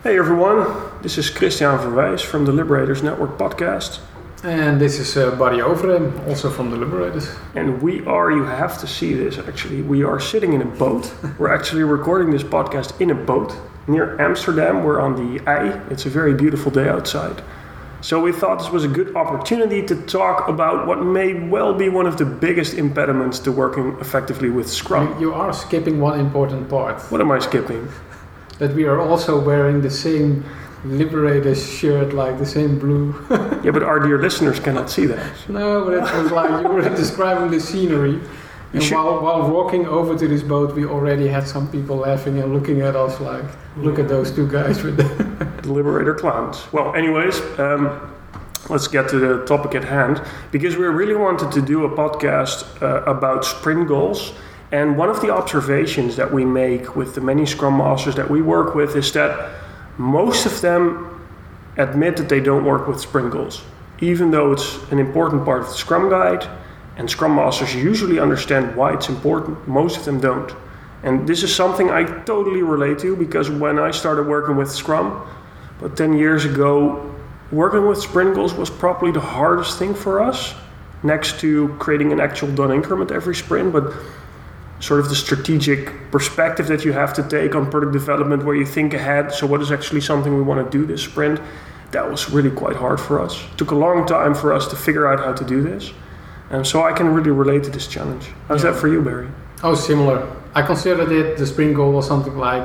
Hey everyone, this is Christian Verwijs from the Liberators Network podcast. And this is Barry Overheim, also from the Liberators. And you have to see this actually, we are sitting in a boat. We're actually recording this podcast in a boat near Amsterdam. We're on the IJ. It's a very beautiful day outside. So we thought this was a good opportunity to talk about what may well be one of the biggest impediments to working effectively with Scrum. You are skipping one important part. What am I skipping? That we are also wearing the same Liberators shirt, like the same blue. Yeah, but our dear listeners cannot see that. No, but it was like you were describing the scenery. And while walking over to this boat, we already had some people laughing and looking at us like, look at those two guys with the Liberator clowns. Well, anyways, let's get to the topic at hand, because we really wanted to do a podcast about sprint goals. And one of the observations that we make with the many Scrum Masters that we work with is that most of them admit that they don't work with sprint goals, even though it's an important part of the Scrum Guide, and Scrum Masters usually understand why it's important. Most of them don't. And this is something I totally relate to, because when I started working with Scrum, about 10 years ago, working with sprint goals was probably the hardest thing for us, next to creating an actual done increment every sprint. But sort of the strategic perspective that you have to take on product development, where you think ahead, so what is actually something we want to do this sprint, that was really quite hard for us. It took a long time for us to figure out how to do this. And so I can really relate to this challenge. How's that for you, Barry? Oh, similar. I considered it, the sprint goal was something like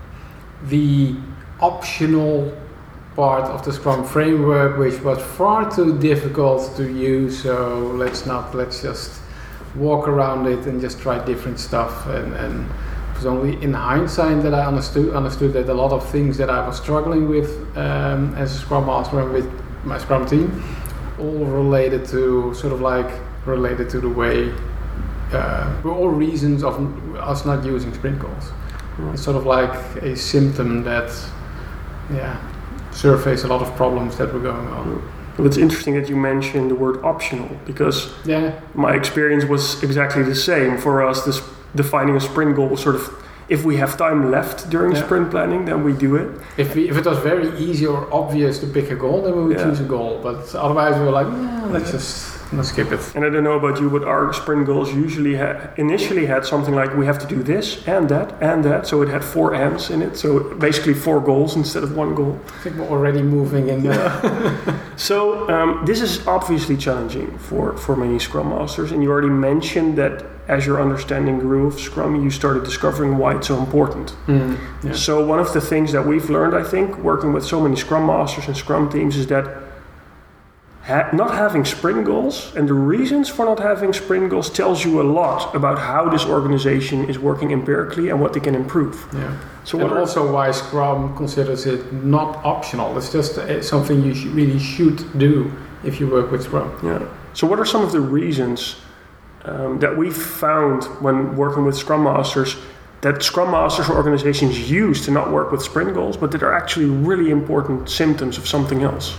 the optional part of the Scrum framework, which was far too difficult to use, so let's just walk around it and just try different stuff. And it was only in hindsight that I understood that a lot of things that I was struggling with as a Scrum Master and with my Scrum team, all related to the way, were all reasons of us not using sprint goals. It's sort of like a symptom that, surface a lot of problems that were going on. Well, it's interesting that you mentioned the word optional, because my experience was exactly the same. For us, this defining a sprint goal was sort of, if we have time left during sprint planning, then we do it. If it was very easy or obvious to pick a goal, then we would choose a goal. But otherwise, we were like, let's skip it. And I don't know about you, but our sprint goals usually initially had something like, we have to do this and that. So it had 4 ands in it. So basically 4 goals instead of 1 goal. I think we're already moving in there. So this is obviously challenging for many Scrum Masters. And you already mentioned that as your understanding grew of Scrum, you started discovering why it's so important. So one of the things that we've learned, I think, working with so many Scrum Masters and Scrum teams, is that not having sprint goals and the reasons for not having sprint goals tells you a lot about how this organization is working empirically and what they can improve. So also why Scrum considers it not optional. It's just something you really should do if you work with Scrum. So what are some of the reasons that we found when working with Scrum Masters, that Scrum Masters or organizations use to not work with sprint goals, but that are actually really important symptoms of something else?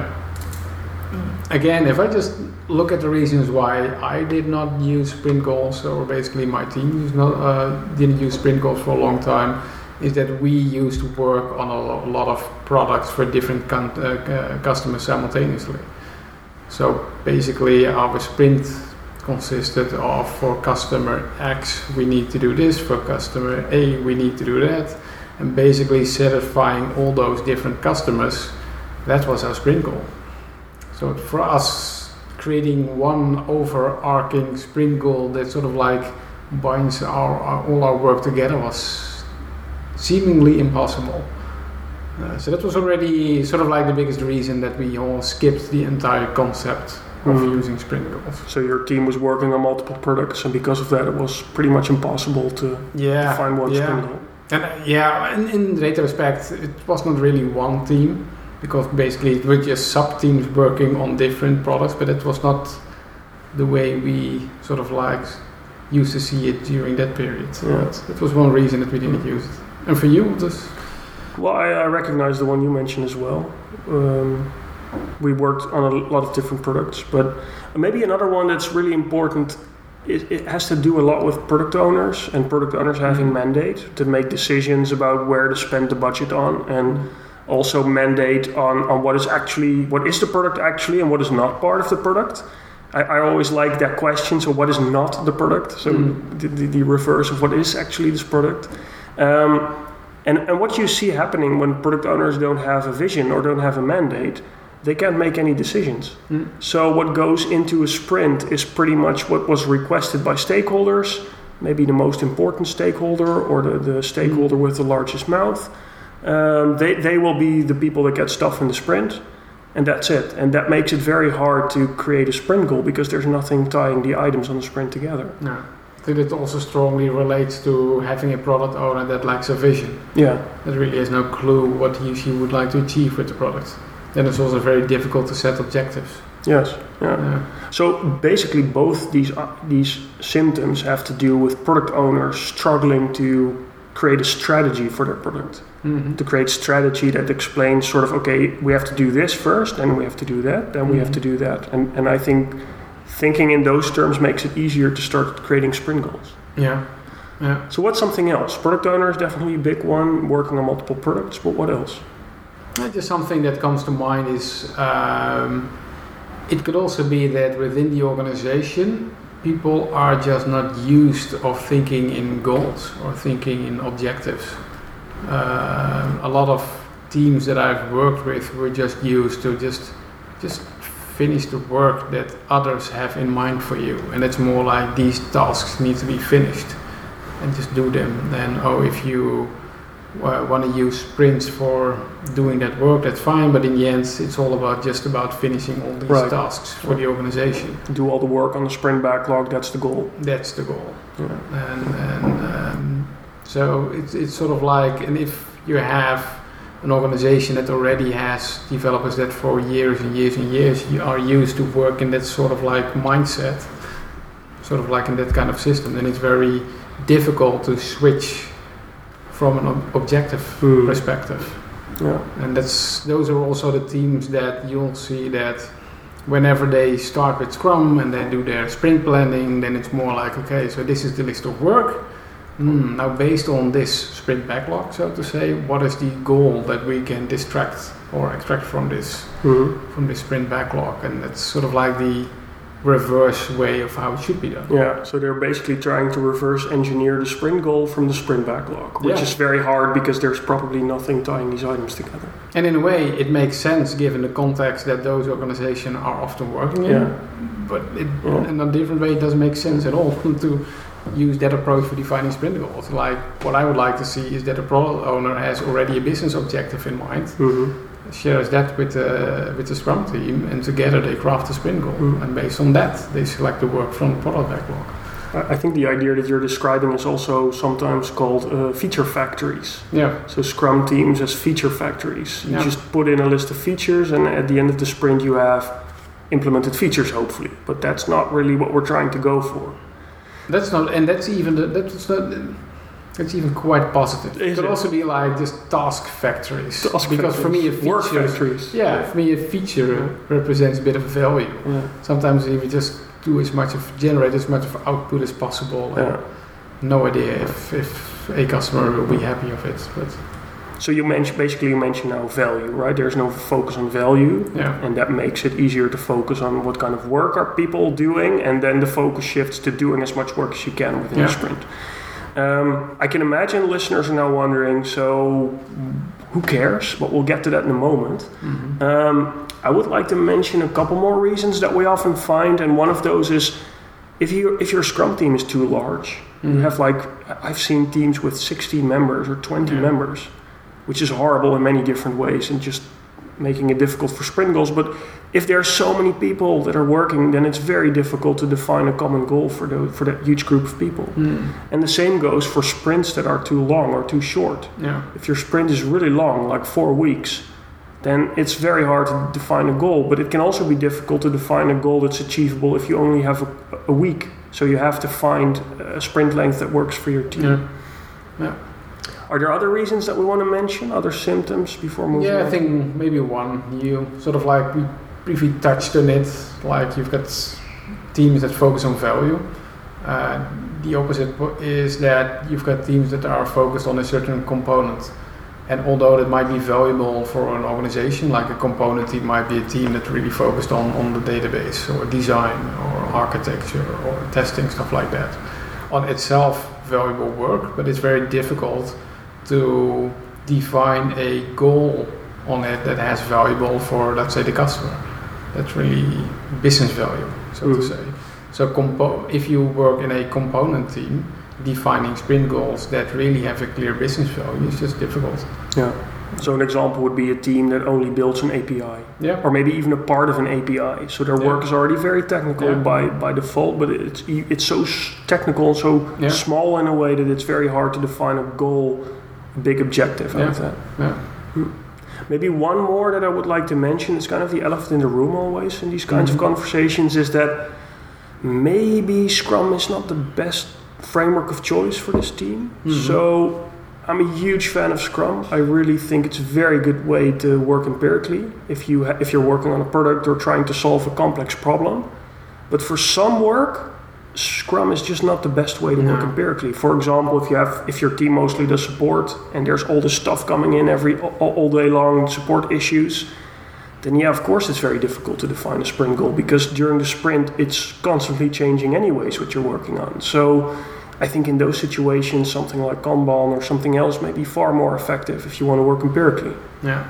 Again, if I just look at the reasons why I did not use sprint goals, or basically my team didn't use sprint goals for a long time, is that we used to work on a lot of products for different customers simultaneously. So basically our sprint consisted of, for customer X we need to do this, for customer A we need to do that, and basically satisfying all those different customers, that was our sprint goal. So for us, creating one overarching sprint goal that sort of like binds all our work together was seemingly impossible. So that was already sort of like the biggest reason that we all skipped the entire concept of using sprint goals. So your team was working on multiple products, and because of that it was pretty much impossible to find one sprint goal. And in retrospect, it was not really one team, because basically it was just sub-teams working on different products, but it was not the way we sort of like used to see it during that period. So that was one reason that we didn't use it. And for you, Well, I recognize the one you mentioned as well. We worked on a lot of different products, but maybe another one that's really important it has to do a lot with product owners and product owners having mandate to make decisions about where to spend the budget on, and also mandate on what is the product actually and what is not part of the product. I always like that question. So what is not the product? So the reverse of what is actually this product. And what you see happening when product owners don't have a vision or don't have a mandate, they can't make any decisions. So what goes into a sprint is pretty much what was requested by stakeholders, maybe the most important stakeholder or the stakeholder with the largest mouth. They will be the people that get stuff in the sprint, and that's it. And that makes it very hard to create a sprint goal because there's nothing tying the items on the sprint together. No. I think it also strongly relates to having a product owner that lacks a vision. Yeah. That really has no clue what he or she would like to achieve with the product. Then it's also very difficult to set objectives. Yes. Yeah. So basically, both these symptoms have to do with product owners struggling to create a strategy for their product. To create strategy that explains sort of, okay, we have to do this first, then we have to do that, then we have to do that. And I think thinking in those terms makes it easier to start creating sprint goals. Yeah. So what's something else? Product owner is definitely a big one, working on multiple products, but what else? Just something that comes to mind is it could also be that within the organization, people are just not used of thinking in goals or thinking in objectives. A lot of teams that I've worked with were just used to just finish the work that others have in mind for you, and it's more like these tasks need to be finished and just do them. Then if you want to use sprints for doing that work, that's fine, but in the end it's all about finishing all these tasks for the organization. Do all the work on the sprint backlog, that's the goal. That's the goal. And so it's sort of like, and if you have an organization that already has developers that for years and years and years you are used to work in that sort of like mindset, sort of like in that kind of system, then it's very difficult to switch from an objective perspective. Yeah. And those are also the teams that you'll see that whenever they start with Scrum and they do their sprint planning, then it's more like, okay, so this is the list of work. Now based on this sprint backlog, so to say, what is the goal that we can extract from this sprint backlog? And it's sort of like the reverse way of how it should be done. Yeah, so they're basically trying to reverse engineer the sprint goal from the sprint backlog, which is very hard because there's probably nothing tying these items together. And in a way, it makes sense given the context that those organizations are often working in. But in a different way, it doesn't make sense at all to use that approach for defining sprint goals. Like what I would like to see is that a product owner has already a business objective in mind, shares that with the Scrum team, and together they craft a sprint goal. And based on that, they select the work from the product backlog. I think the idea that you're describing is also sometimes called feature factories. Yeah. So Scrum teams as feature factories. You just put in a list of features, and at the end of the sprint you have implemented features, hopefully. But that's not really what we're trying to go for. That's even quite positive. It could also be like just task factories. Because for me, work factories. Yeah, for me, a feature represents a bit of value. Yeah. Sometimes if you just generate as much of output as possible. No idea if a customer will be happy of it. But so you mentioned now value, right? There's no focus on value, and that makes it easier to focus on what kind of work are people doing, and then the focus shifts to doing as much work as you can within a sprint. I can imagine listeners are now wondering, so who cares? But we'll get to that in a moment. I would like to mention a couple more reasons that we often find, and one of those is if your Scrum team is too large. You have I've seen teams with 16 members or 20 members, which is horrible in many different ways and just making it difficult for sprint goals. But if there are so many people that are working, then it's very difficult to define a common goal for that huge group of people. And the same goes for sprints that are too long or too short. Yeah. If your sprint is really long, like 4 weeks, then it's very hard to define a goal. But it can also be difficult to define a goal that's achievable if you only have a week. So you have to find a sprint length that works for your team. Yeah. Are there other reasons that we want to mention, other symptoms before moving on? I think maybe one. You sort of we briefly touched on it, like you've got teams that focus on value. The opposite is that you've got teams that are focused on a certain component. And although that might be valuable for an organization, like a component team might be a team that really focused on the database or design or architecture or testing, stuff like that. On itself, valuable work, but it's very difficult to define a goal on it that has valuable for, let's say, the customer. That's really business value, so to say. So if you work in a component team, defining sprint goals that really have a clear business value is just difficult. Yeah. So an example would be a team that only builds an API, or maybe even a part of an API. So their work is already very technical by default, but it's so technical, so small in a way that it's very hard to define a goal, a big objective out of that. Yeah. Maybe one more that I would like to mention, it's kind of the elephant in the room always in these kinds of conversations, is that maybe Scrum is not the best framework of choice for this team. So I'm a huge fan of Scrum. I really think it's a very good way to work empirically if you're working on a product or trying to solve a complex problem. But for some work, Scrum is just not the best way to work empirically. For example, if your team mostly does support and there's all this stuff coming in all day long, support issues, then of course it's very difficult to define a sprint goal, because during the sprint it's constantly changing anyways what you're working on. So I think in those situations something like Kanban or something else may be far more effective if you want to work empirically. Yeah.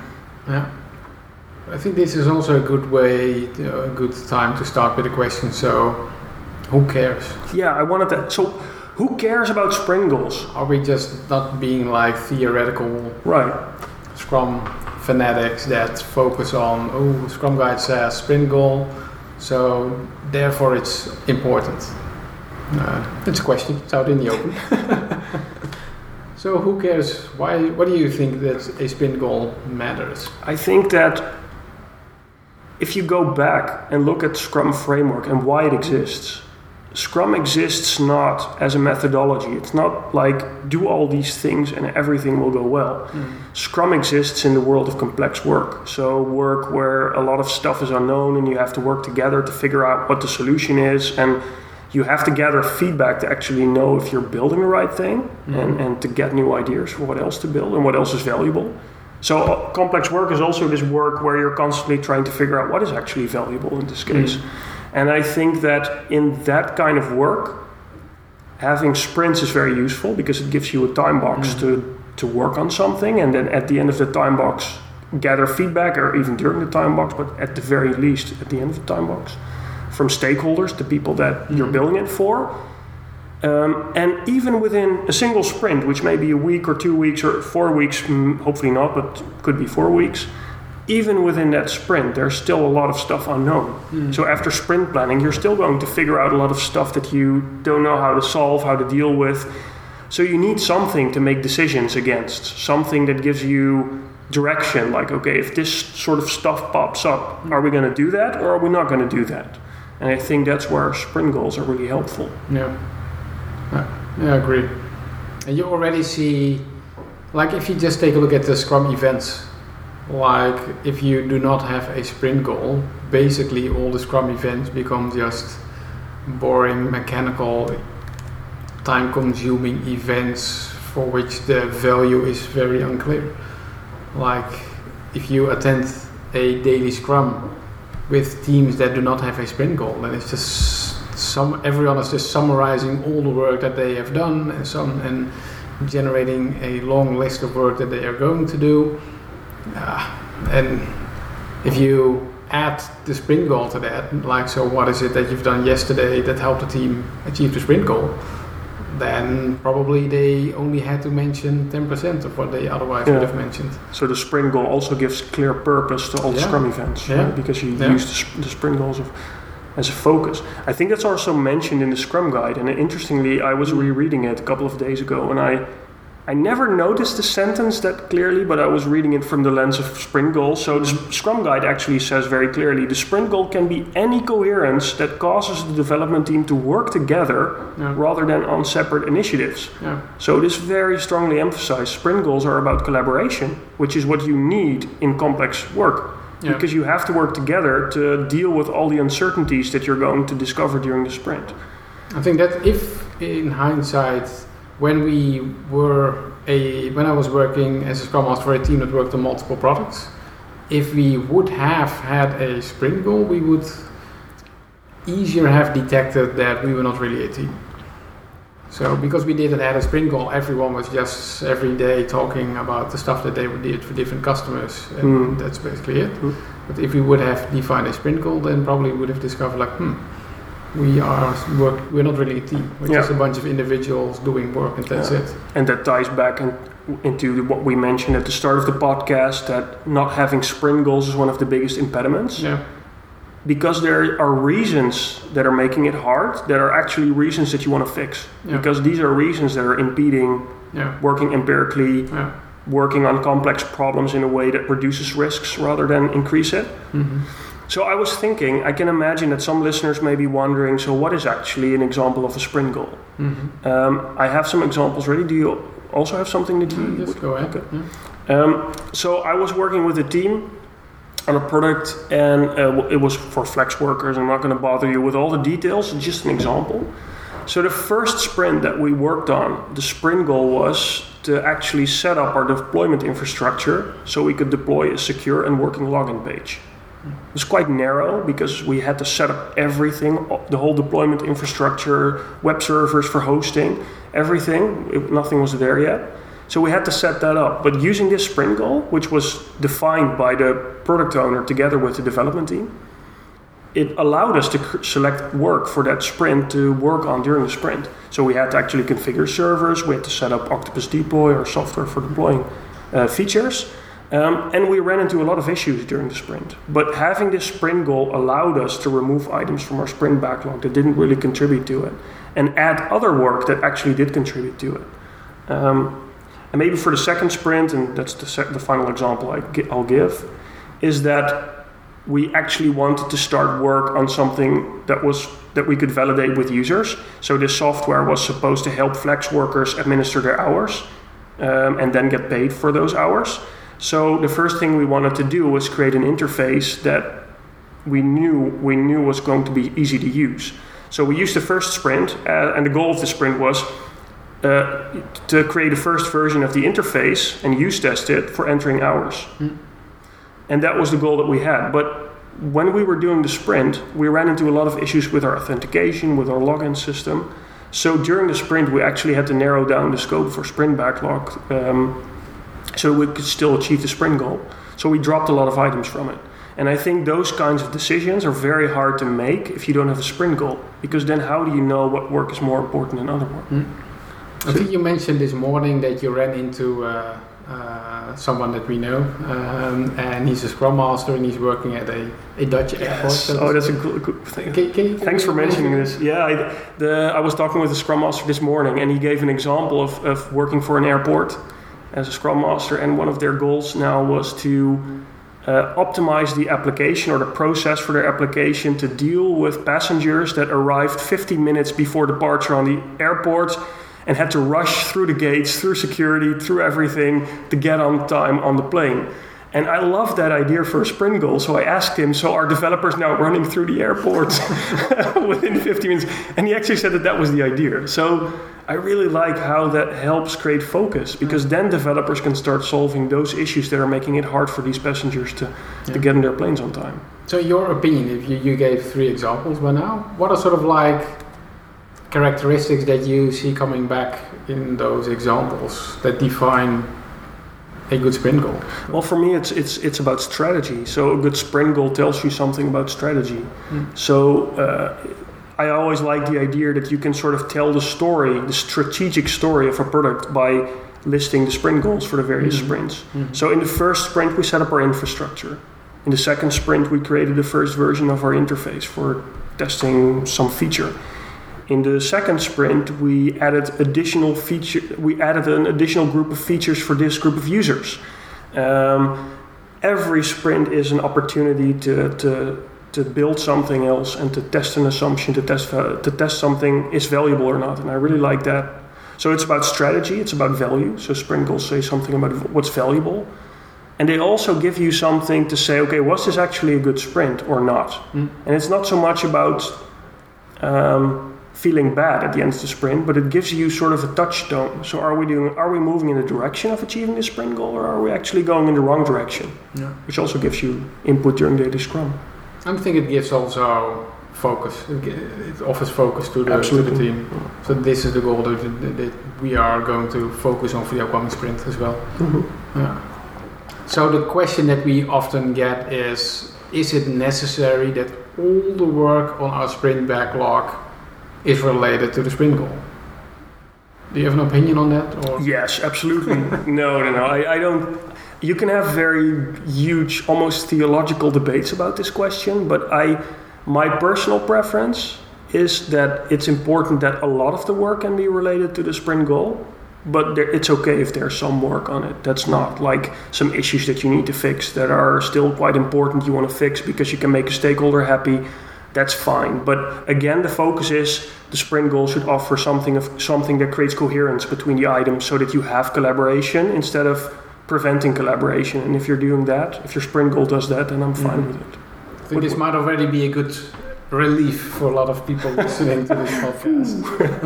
I think this is also a good way, a good time to start with a question. So who cares? Yeah, I wanted that. So who cares about sprint goals? Are we just not being like theoretical Scrum fanatics that focus on, Scrum Guide says sprint goal, so therefore it's important? It's a question, it's out in the open. So who cares? What do you think that a sprint goal matters? I think that if you go back and look at Scrum framework and why it exists, Scrum exists not as a methodology. It's not like do all these things and everything will go well. Scrum exists in the world of complex work. So work where a lot of stuff is unknown and you have to work together to figure out what the solution is, and you have to gather feedback to actually know if you're building the right thing and to get new ideas for what else to build and what else is valuable. So complex work is also this work where you're constantly trying to figure out what is actually valuable in this case. And I think that in that kind of work, having sprints is very useful because it gives you a time box to work on something, and then at the end of the time box, gather feedback, or even during the time box, but at the very least at the end of the time box, from stakeholders, the people that you're building it for. And even within a single sprint, which may be a week or 2 weeks or 4 weeks, hopefully not, but could be 4 weeks, even within that sprint, there's still a lot of stuff unknown. So after sprint planning, you're still going to figure out a lot of stuff that you don't know how to solve, how to deal with. So you need something to make decisions against, something that gives you direction, like, okay, if this sort of stuff pops up, are we going to do that or are we not going to do that? And I think that's where sprint goals are really helpful. Yeah, I agree. And you already see, like if you just take a look at the Scrum events, like if you do not have a sprint goal, basically all the Scrum events become just boring, mechanical, time-consuming events for which the value is very unclear. Like if you attend a daily Scrum with teams that do not have a sprint goal, then it's just everyone is just summarizing all the work that they have done and generating a long list of work that they are going to do. And if you add the sprint goal to that, like, so what is it that you've done yesterday that helped the team achieve the sprint goal? Then probably they only had to mention 10% of what they otherwise would have mentioned. So the sprint goal also gives clear purpose to all the Scrum events, right? Because you use the sprint goals as a focus. I think that's also mentioned in the Scrum Guide, and interestingly, I was rereading it a couple of days ago, and I never noticed the sentence that clearly, but I was reading it from the lens of sprint goals. So the Scrum Guide actually says very clearly, the sprint goal can be any coherence that causes the development team to work together rather than on separate initiatives. So this very strongly emphasizes sprint goals are about collaboration, which is what you need in complex work. Because you have to work together to deal with all the uncertainties that you're going to discover during the sprint. I think that if in hindsight, when I was working as a Scrum Master for a team that worked on multiple products, if we would have had a sprint goal, we would easier have detected that we were not really a team. So because we didn't have a sprint goal, everyone was just every day talking about the stuff that they did for different customers, and that's basically it. But if we would have defined a sprint goal, then probably we would have discovered like, we're not really a team. We're just a bunch of individuals doing work, and that's it. And that ties back into what we mentioned at the start of the podcast, that not having sprint goals is one of the biggest impediments. Yeah. Because there are reasons that are making it hard, that are actually reasons that you want to fix. Yeah. Because these are reasons that are impeding working empirically, working on complex problems in a way that reduces risks rather than increase it. Mm-hmm. So I was thinking, I can imagine that some listeners may be wondering, so what is actually an example of a sprint goal? Mm-hmm. I have some examples ready. Do you also have something that you... Just go ahead. Okay. Yeah. So I was working with a team on a product, and it was for flex workers. I'm not going to bother you with all the details, it's just an example. So the first sprint that we worked on, the sprint goal was to actually set up our deployment infrastructure so we could deploy a secure and working login page. It was quite narrow because we had to set up everything, the whole deployment infrastructure, web servers for hosting, everything. Nothing was there yet. So we had to set that up. But using this sprint goal, which was defined by the product owner together with the development team, it allowed us to select work for that sprint to work on during the sprint. So we had to actually configure servers, we had to set up Octopus Deploy, or software for deploying features. And we ran into a lot of issues during the sprint. But having this sprint goal allowed us to remove items from our sprint backlog that didn't really contribute to it, and add other work that actually did contribute to it. And maybe for the second sprint, and that's the final example I'll give, is that we actually wanted to start work on something that we could validate with users. So this software was supposed to help flex workers administer their hours and then get paid for those hours. So the first thing we wanted to do was create an interface that we knew was going to be easy to use. So we used the first sprint, and the goal of the sprint was to create a first version of the interface and use test it for entering hours. Mm. And that was the goal that we had. But when we were doing the sprint, we ran into a lot of issues with our authentication, with our login system. So during the sprint, we actually had to narrow down the scope for sprint backlog so we could still achieve the sprint goal. So we dropped a lot of items from it. And I think those kinds of decisions are very hard to make if you don't have a sprint goal, because then how do you know what work is more important than other work? Mm. I think you mentioned this morning that you ran into someone that we know, and he's a Scrum Master and he's working at a Dutch airport. So that's a good thing. Thanks for mentioning this. Yeah, I was talking with a Scrum Master this morning, and he gave an example of working for an airport as a Scrum Master, and one of their goals now was to optimize the application or the process for their application to deal with passengers that arrived 50 minutes before departure on the airport and had to rush through the gates, through security, through everything to get on time on the plane. And I love that idea for a sprint goal. So I asked him, so are developers now running through the airport within 50 minutes? And he actually said that was the idea. So I really like how that helps create focus, because then developers can start solving those issues that are making it hard for these passengers to get in their planes on time. So in your opinion, if you gave 3 examples by now, what are sort of like characteristics that you see coming back in those examples that define a good sprint goal? Well, for me, it's about strategy. So a good sprint goal tells you something about strategy. Mm. So I always like the idea that you can sort of tell the story, the strategic story of a product by listing the sprint goals for the various sprints. Mm-hmm. So in the first sprint, we set up our infrastructure. In the second sprint, we created the first version of our interface for testing some feature. In the second sprint, we added an additional group of features for this group of users. Every sprint is an opportunity to build something else and to test an assumption, to test something is valuable or not. And I really like that. So it's about strategy, it's about value. So sprint goals say something about what's valuable. And they also give you something to say, okay, was this actually a good sprint or not? Mm. And it's not so much about feeling bad at the end of the sprint, but it gives you sort of a touchstone. So are we moving in the direction of achieving the sprint goal, or are we actually going in the wrong direction? Yeah. Which also gives you input during daily scrum. I think it gives also focus. It offers focus to the team. So this is the goal that we are going to focus on for the upcoming sprint as well. Mm-hmm. Yeah. So the question that we often get is it necessary that all the work on our sprint backlog is related to the sprint goal? Do you have an opinion on that? Or? Yes, absolutely. No. I don't. You can have very huge, almost theological debates about this question, but my personal preference is that it's important that a lot of the work can be related to the sprint goal, but it's okay if there's some work on it. That's not like some issues that you need to fix that are still quite important you want to fix because you can make a stakeholder happy. That's fine. But again, the focus is the sprint goal should offer something that creates coherence between the items so that you have collaboration instead of preventing collaboration. And if you're doing that, if your sprint goal does that, then I'm fine with it. I think this might already be a good relief for a lot of people listening to this podcast.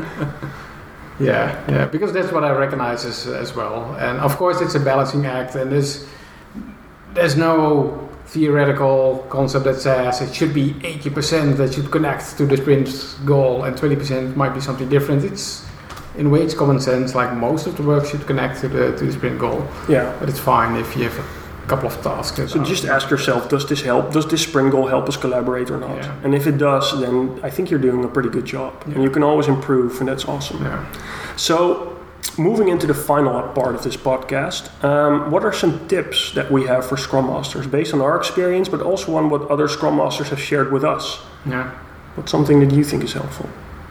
Yeah, because that's what I recognize as well. And of course, it's a balancing act, and there's no theoretical concept that says it should be 80% that should connect to the sprint goal and 20% might be something different. In a way, it's common sense. Like most of the work should connect to the sprint goal. Yeah, but it's fine if you have a couple of tasks. So just ask yourself: does this help? Does this sprint goal help us collaborate or not? Yeah. And if it does, then I think you're doing a pretty good job. Yeah. And you can always improve, and that's awesome. Yeah. So, moving into the final part of this podcast, what are some tips that we have for Scrum Masters based on our experience, but also on what other Scrum Masters have shared with us? Yeah. What's something that you think is helpful?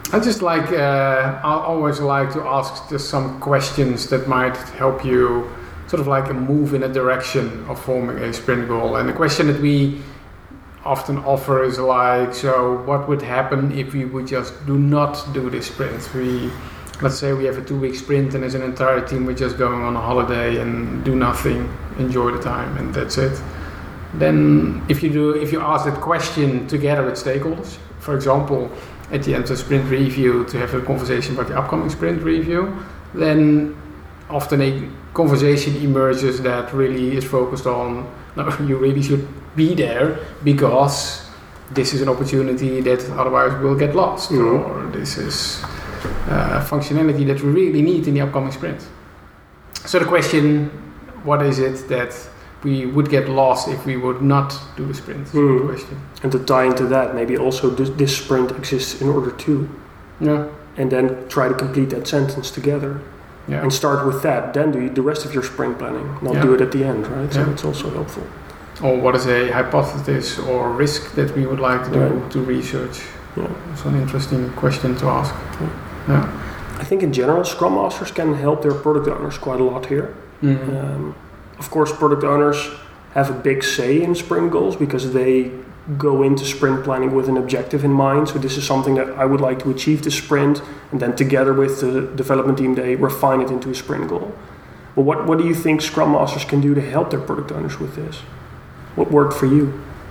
I always like to ask just some questions that might help you sort of like move in a direction of forming a sprint goal. And the question that we often offer is like, so what would happen if we would just do not do this sprint? Let's say we have a 2-week sprint and as an entire team we're just going on a holiday and do nothing, enjoy the time, and that's it. Then if you ask that question together with stakeholders, for example, at the end of sprint review to have a conversation about the upcoming sprint review, then often a conversation emerges that really is focused on, no, you really should be there because this is an opportunity that otherwise will get lost, or this is functionality that we really need in the upcoming sprint. So the question, what is it that we would get lost if we would not do the sprint? Question. And to tie into that, maybe also this sprint exists in order to. Yeah. And then try to complete that sentence together. Yeah. And start with that. Then do the rest of your sprint planning. Not do it at the end, right? So it's also helpful. Or what is a hypothesis or risk that we would like to do to research? Yeah. It's an interesting question to ask. Yeah. I think in general, Scrum Masters can help their product owners quite a lot here. Mm-hmm. Of course, product owners have a big say in sprint goals because they go into sprint planning with an objective in mind. So this is something that I would like to achieve this sprint, and then together with the development team, they refine it into a sprint goal. But what do you think Scrum Masters can do to help their product owners with this? What worked for you?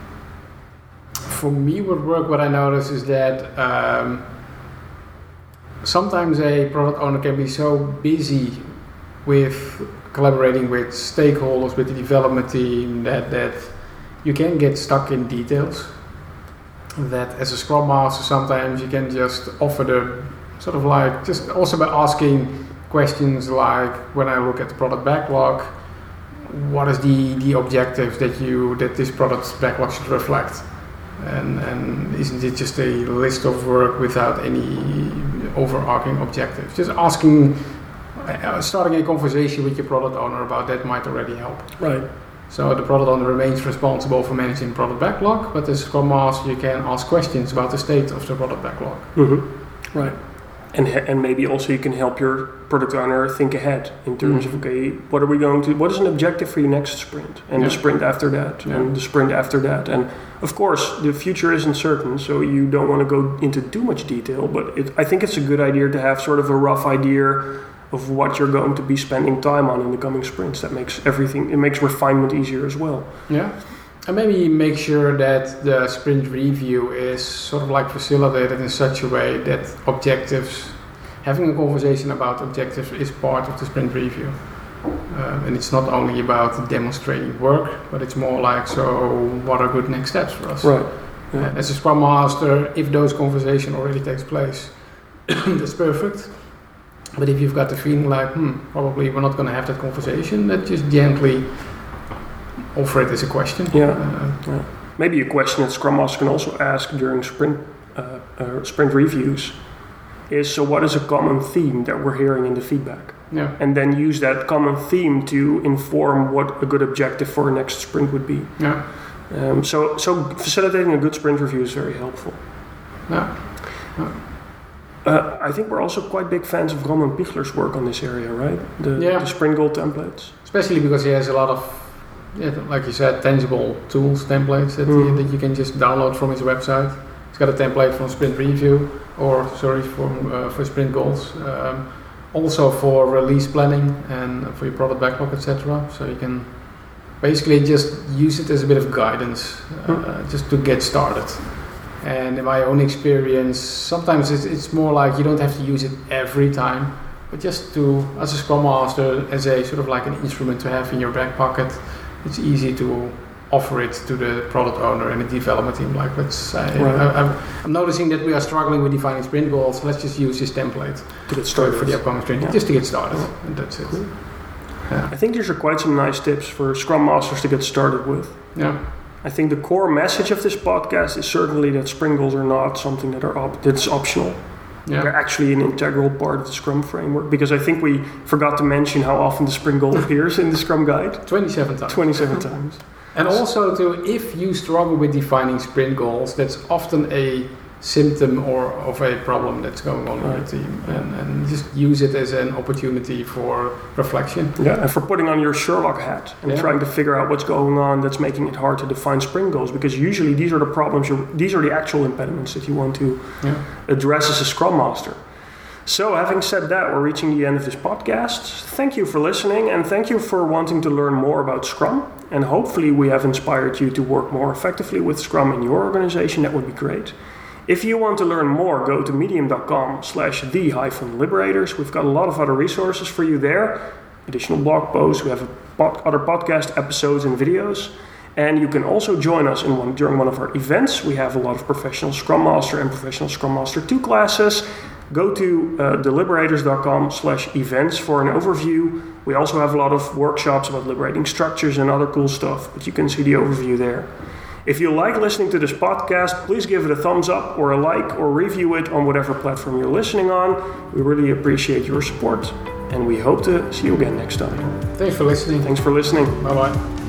For me, what I notice is that sometimes a product owner can be so busy with collaborating with stakeholders, with the development team, that you can get stuck in details. That as a Scrum Master, sometimes you can just offer the sort of like, just also by asking questions like, when I look at the product backlog, what is the objectives that this product backlog should reflect? And isn't it just a list of work without any overarching objectives? Just asking, starting a conversation with your product owner about that might already help. Right. So the product owner remains responsible for managing product backlog, but as Scrum Master you can ask questions about the state of the product backlog. Mm-hmm. Right. And maybe also you can help your product owner think ahead in terms of, okay, what is an objective for your next sprint? And the sprint after that, and the sprint after that. And of course, the future isn't certain, so you don't want to go into too much detail, but I think it's a good idea to have sort of a rough idea of what you're going to be spending time on in the coming sprints. That makes refinement easier as well. Yeah. And maybe make sure that the sprint review is sort of like facilitated in such a way that having a conversation about objectives is part of the sprint review. And it's not only about demonstrating work, but it's more like, so what are good next steps for us? Right. Yeah. As a Scrum Master, if those conversation already takes place, that's perfect. But if you've got the feeling like, probably we're not going to have that conversation, then just gently offer it as a question. Yeah. Maybe a question that Scrum Master can also ask during sprint reviews is, so what is a common theme that we're hearing in the feedback? Yeah. And then use that common theme to inform what a good objective for a next sprint would be. Yeah. So facilitating a good sprint review is very helpful. Yeah. I think we're also quite big fans of Roman Pichler's work on this area, right? The sprint goal templates. Especially because he has a lot of, like you said, tangible tools, templates that you can just download from his website. He's got a template from sprint review, for sprint goals. Also for release planning and for your product backlog, etc. So you can basically just use it as a bit of guidance, just to get started. And in my own experience, sometimes it's more like you don't have to use it every time, but just to, as a Scrum Master, as a sort of like an instrument to have in your back pocket, it's easy to offer it to the product owner and the development team. Like, let's say, I'm noticing that we are struggling with defining sprint goals. Let's just use this template to get started for the upcoming sprint, just to get started, and that's it. Cool. Yeah. I think these are quite some nice tips for Scrum Masters to get started with. Yeah. I think the core message of this podcast is certainly that sprint goals are not something that's optional. Yeah. They're actually an integral part of the Scrum framework, because I think we forgot to mention how often the sprint goal appears in the Scrum Guide. 27 times. 27 times. And also, if you struggle with defining sprint goals, that's often a symptom or of a problem that's going on with the team, and just use it as an opportunity for reflection. Yeah, and for putting on your Sherlock hat and trying to figure out what's going on that's making it hard to define sprint goals, because usually these are the problems, these are the actual impediments that you want to address as a Scrum Master. So, having said that, we're reaching the end of this podcast. Thank you for listening, and thank you for wanting to learn more about Scrum. And hopefully we have inspired you to work more effectively with Scrum in your organization. That would be great. If you want to learn more, go to medium.com/the-liberators. We've got a lot of other resources for you there. Additional blog posts, we have other podcast episodes and videos. And you can also join us during one of our events. We have a lot of professional Scrum Master and professional Scrum Master 2 classes. Go to theliberators.com/events for an overview. We also have a lot of workshops about liberating structures and other cool stuff, but you can see the overview there. If you like listening to this podcast, please give it a thumbs up or a like or review it on whatever platform you're listening on. We really appreciate your support, and we hope to see you again next time. Thanks for listening. Thanks for listening. Bye-bye.